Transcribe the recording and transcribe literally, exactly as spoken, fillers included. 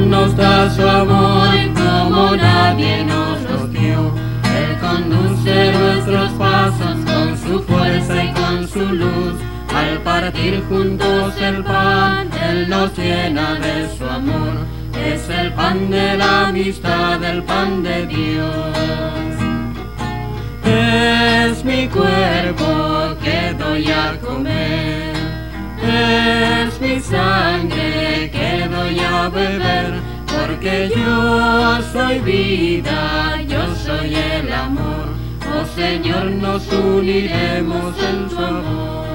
nos da su amor como nadie nos los dio. Él conduce nuestros pasos con su fuerza y con su luz. Al partir juntos el pan, Él nos llena de su amor. Es el pan de la amistad, el pan de Dios. Es mi cuerpo que doy a comer, es mi sangre que doy a beber, porque yo soy vida, yo soy el amor. Oh Señor, nos uniremos en su amor.